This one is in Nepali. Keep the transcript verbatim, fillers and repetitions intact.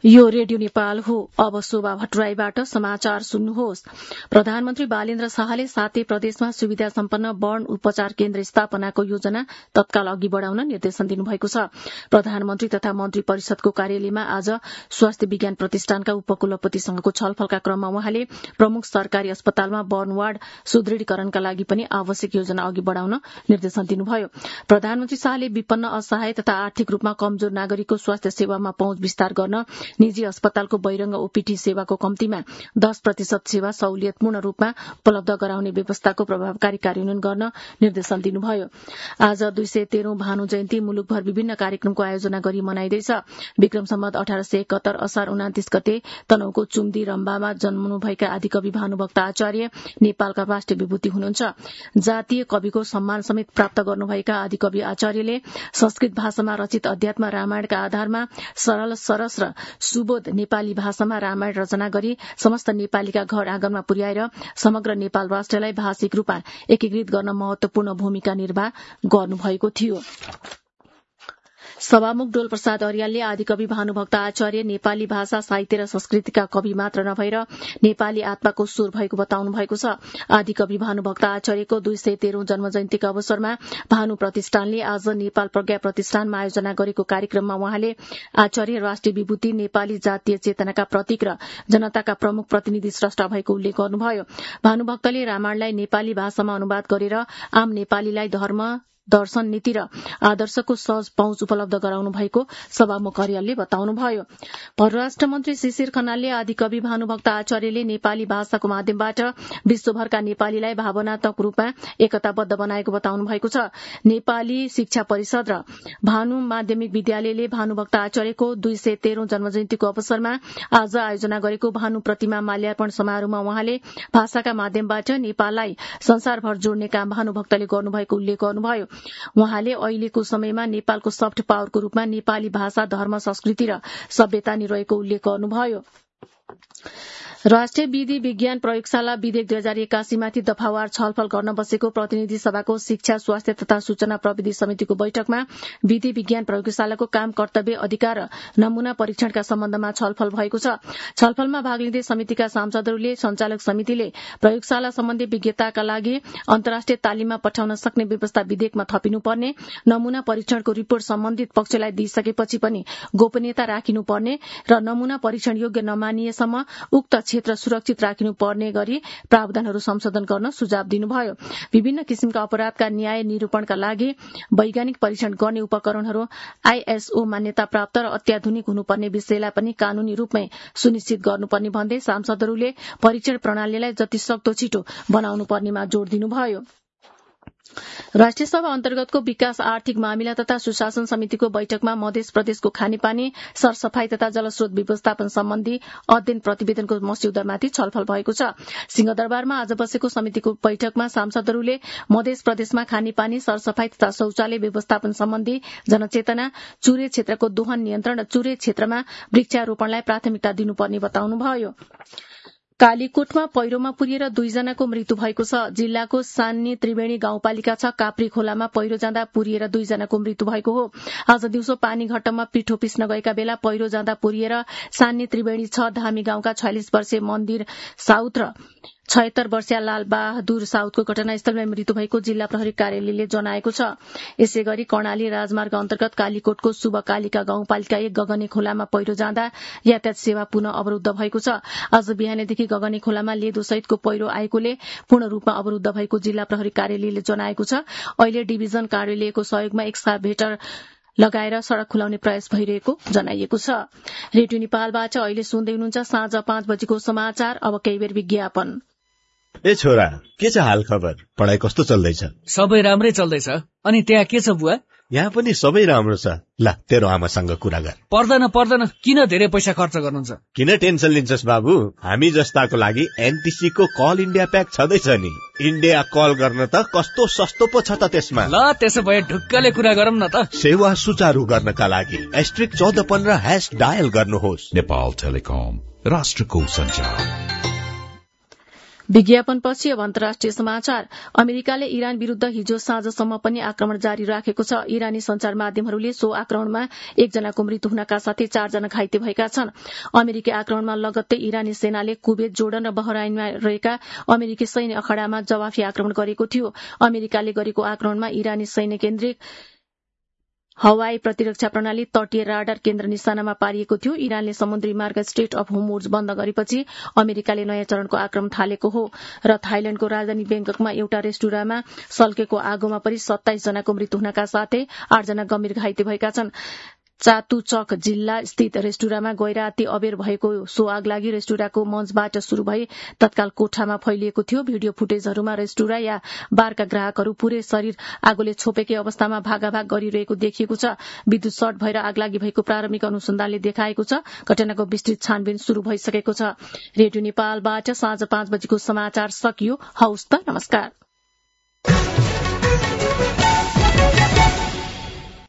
यो रेडियो नेपाल हो। अब शोभा भट्टराईबाट समाचार सुन्नुहोस्। प्रधानमन्त्री बालेन्द्र शाहले सातै प्रदेशमा सुविधा सम्पन्न वर्ण उपचार केन्द्र स्थापनाको योजना तत्काल अघि बढ़ाउन निर्देशन दिनुभएको छ। प्रधानमन्त्री तथा मन्त्री परिषदको कार्यालयमा आज स्वास्थ्य विज्ञान प्रतिष्ठानका उपकुलपतिसँगको छलफलका क्रममा उहाँले प्रमुख सरकारी अस्पतालमा वर्ण वार्ड सुदृढीकरणका लागि पनि आवश्यक योजना अघि बढ़ाउन निर्देशन दिनुभयो। प्रधानमन्त्री शाहले विपन्न, असहाय तथा आर्थिक रूपमा कमजोर नागरिकको स्वास्थ्य सेवामा पहुँच विस्तार गर्न निजी अस्पतालको बहिरंग ओपीडी सेवाको कम्तीमा दस प्रतिशत सेवा सहुलियतपूर्ण रूपमा उपलब्ध गराउने व्यवस्थाको प्रभावकारी कार्यान्वयन गर्न निर्देशन दिनुभयो। आज दुई सय तेह्रौं भानु जयन्ती मुलुकभर विभिन्न कार्यक्रमको आयोजना गरी मनाइँदैछ। विक्रम सम्वत अठार सय एकहत्तर असार उनातिस गते तनहुको चुम्दी रम्बामा जन्मनुभएका आदिकवि भानुभक्त आचार्य नेपालका राष्ट्रिय विभूति हुनुहुन्छ। जातीय कविको सम्मान समेत प्राप्त गर्नुभएका आदिकवि आचार्यले संस्कृत भाषामा रचित अध्यात्म रामायणका आधारमा सरल, सरस र सुबोध नेपाली भाषामा रामायण रचना गरी समस्त नेपालीका घर आँगनमा पुर्याएर समग्र नेपाल राष्ट्रलाई भाषिक रूपमा एकीकृत गर्न महत्वपूर्ण भूमिका निर्वाह गर्नुभएको थियो। सभामुख डोल प्रसाद अर्यालले आदिकवि भानुभक्त आचार्य नेपाली भाषा, साहित्य र संस्कृतिका कवि मात्र नभएर नेपाली आत्माको स्वर भएको बताउनु भएको छ। आदिकवि भानुभक्त आचार्यको दुई सय तेह्रौं जन्म जयन्तीका अवसरमा भानु प्रतिष्ठानले आज नेपाल प्रज्ञा प्रतिष्ठानमा आयोजना गरेको कार्यक्रममा उहाँले आचार्य राष्ट्रिय विभूति, नेपाली जातीय चेतनाका प्रतीक र जनताका प्रमुख प्रतिनिधि स्रष्टा भएको उल्लेख गर्नुभयो। भानुभक्तले रामायणलाई नेपाली भाषामा अनुवाद गरेर आम नेपालीलाई धर्म, दर्शन, नीति र आदर्शको सहज पहुँच उपलब्ध गराउनु भएको सभामुख अर्यालले बताउनुभयो। परराष्ट्र मन्त्री शिशिर खनालले आदिकवि भानुभक्त आचार्यले नेपाली भाषाको माध्यमबाट विश्वभरका नेपालीलाई भावनात्मक रूपमा एकताबद्ध बनाएको बताउनु भएको छ। नेपाली शिक्षा परिषद र भानु माध्यमिक विद्यालयले भानुभक्त आचार्यको दुई सय तेह्रौं जन्म जयन्तीको अवसरमा आज आयोजना गरेको भानु प्रतिमा माल्यार्पण समारोहमा उहाँले भाषाका माध्यमबाट नेपाललाई संसारभर जोड्ने काम भानुभक्तले गर्नुभएको उल्लेख गर्नुभयो। उहाँले अहिलेको समयमा नेपालको सफ्ट पावरको रूपमा नेपाली भाषा, धर्म, संस्कृति र सभ्यता नि रहेको उल्लेख गर्नुभयो। राष्ट्रिय विधि विज्ञान प्रयोगशाला विधेयक दुई हजार एकासीमाथि दफावार छलफल गर्न बसेको प्रतिनिधि सभाको शिक्षा, स्वास्थ्य तथा सूचना प्रविधि समितिको बैठकमा विधि विज्ञान प्रयोगशालाको काम, कर्तव्य, अधिकार र नमूना परीक्षणका सम्बन्धमा छलफल भएको छ। छलफलमा भाग लिँदै समितिका सांसदहरूले सञ्चालक समितिले प्रयोगशाला सम्बन्धी विज्ञताका लागि अन्तर्राष्ट्रिय तालिममा पठाउन सक्ने व्यवस्था विधेयकमा थपिनुपर्ने, नमूना परीक्षणको रिपोर्ट सम्बन्धित पक्षलाई दिइसकेपछि पनि गोपनीयता राखिनुपर्ने र नमूना परीक्षण योग्य नमानिएसम्म उक्त क्षेत्र सुरक्षित राखिनु पर्ने गरी प्रावधानहरू संशोधन गर्न सुझाव दिनुभयो। विभिन्न किसिमका अपराधका न्याय निरूपणका लागि वैज्ञानिक परीक्षण गर्ने उपकरणहरू आईएसओ मान्यता प्राप्त र अत्याधुनिक हुनुपर्ने विषयलाई पनि कानूनी रूपमै सुनिश्चित गर्नुपर्ने भन्दै सांसदहरूले परीक्षण प्रणालीलाई जति सक्दो छिटो बनाउनु पर्नेमा जोड़ दिनुभयो। राष्ट्रिय सभा अन्तर्गतको विकास, आर्थिक मामिला तथा सुशासन समितिको बैठकमा मध्य प्रदेशको खानेपानी, सरसफाई तथा जलस्रोत व्यवस्थापन सम्बन्धी अध्ययन प्रतिवेदनको मस्यौदामाथि छलफल भएको छ। सिंहदरबारमा आज बसेको समितिको बैठकमा सांसदहरूले मध्य प्रदेशमा खानेपानी, सरसफाई तथा शौचालय व्यवस्थापन सम्बन्धी जनचेतना, चुरे क्षेत्रको दोहन नियन्त्रण र चुरे क्षेत्रमा वृक्षारोपणलाई प्राथमिकता दिनुपर्ने बताउनुभयो। कालीकोटमा पहिरोमा पुरिएर दुईजनाको मृत्यु भएको छ। जिल्लाको सान्नी त्रिवेणी गाउँपालिका छ काप्री खोलामा पहिरो जाँदा पुरिएर दुईजनाको मृत्यु भएको हो। आज दिउँसो पानी घट्टमा पिठो पिस्न गएका बेला पहिरो जाँदा पुरिएर सान्नी त्रिवेणी छ धामी गाउँका छयालिस वर्षीय मन्दिर साउथ र छयत्तर वर्षीय लाल बहादुर साउथको घटनास्थलमा मृत्यु भएको जिल्ला प्रहरी कार्यालयले जनाएको छ। यसै गरी कर्णाली राजमार्ग अन्तर्गत कालीकोटको शुभ कालिका गाउँपालिका एक गगने खोलामा पहिरो जाँदा यातायात सेवा पुनः अवरूद्ध भएको छ। आज बिहानैदेखि गगने खोलामा लेदो सहितको पहिरो आएकोले पूर्ण रूपमा अवरूद्ध भएको जिल्ला प्रहरी कार्यालयले जनाएको छ। अहिले डिभिजन कार्यालयको सहयोगमा एक्सकाभेटर लगाएर सड़क खुलाउने प्रयास भइरहेको जनाइएको छ। रेडियो नेपालबाट अहिले सुन्दै हुनुहुन्छ साँझ पाँच बजेको समाचार। अब केही बेर विज्ञापन। ए छोरा, के छ हाल खबर? पढाइ कस्तो चल्दैछ? सबै राम्रै चल्दैछ। अनि त्यहाँ के छ बुवा? यहाँ पनि सबै राम्रो छ। ल तेरो आमासँग कुरा गर। पर्दैन पर्दैन, किन धेरै पैसा खर्च गर्नुहुन्छ? किन टेन्सन लिन्छस् बाबु? हामी जस्ताको लागि एनटीसी को कल इन्डिया प्याक छँदैछ नि। इन्डिया कल गर्न त कस्तो सस्तो पो छ त त्यसमा। ल त्यसो भए ढुक्कले कुरा गरौँ न त। सेवा सुचारू गर्नका लागि एस्ट्रिक चौध पन्ध्र ह्याश डायल गर्नुहोस्। नेपाल टेलिकम, राष्ट्रको सञ्चार। विज्ञापनपछि अब अन्तर्राष्ट्रिय समाचार। अमेरिकाले इरान विरूद्ध हिजो साँझसम्म पनि आक्रमण जारी राखेको छ। इरानी संचार माध्यमहरूले सो आक्रमणमा एकजनाको मृत्यु हुनका साथै चारजना घाइते भएका छन्। अमेरिकी आक्रमणमा लगत्तै इरानी सेनाले कुवेत, जोर्डन र बहराइनमा रहेका अमेरिकी सैन्य अखाडामा जवाफी आक्रमण गरेको थियो। अमेरिकाले गरेको आक्रमणमा इरानी सैन्य केन्द्र, हवाई प्रतिरक्षा प्रणाली, तटीय राडार केन्द्र निशानामा पारिएको थियो। इरानले समुद्री मार्ग स्ट्रेट अफ होर्मुज बन्द गरेपछि अमेरिकाले नयाँ चरणको आक्रमण थालेको हो। र थाइल्याण्डको राजधानी बेंककमा एउटा रेस्टुराँमा सल्केको आगोमा परि सत्ताइस जनाको मृत्यु हुनका साथै आठजना गम्भीर घाइते भएका छन्। चातुचक जिल्ला स्थित रेस्टुराँमा गैराती अबेर भएको सो आग लागि रेस्टुराँको मञ्चबाट शुरू भई तत्काल कोठामा फैलिएको थियो। भिडियो फुटेजहरूमा रेस्टुराँ या बारका ग्राहकहरू पूरै शरीर आगोले छोपेकै अवस्थामा भागाभाग गरिरहेको देखिएको छ। विद्युत सर्ट भएर आगलागी भएको प्रारम्भिक अनुसन्धानले देखाएको छ। घटनाको विस्तृत छानबिन शुरू भइसकेको छ। रेडियो नेपालबाट साँझ पाँच बजेको समाचार सकियो। हौस् त, नमस्कार।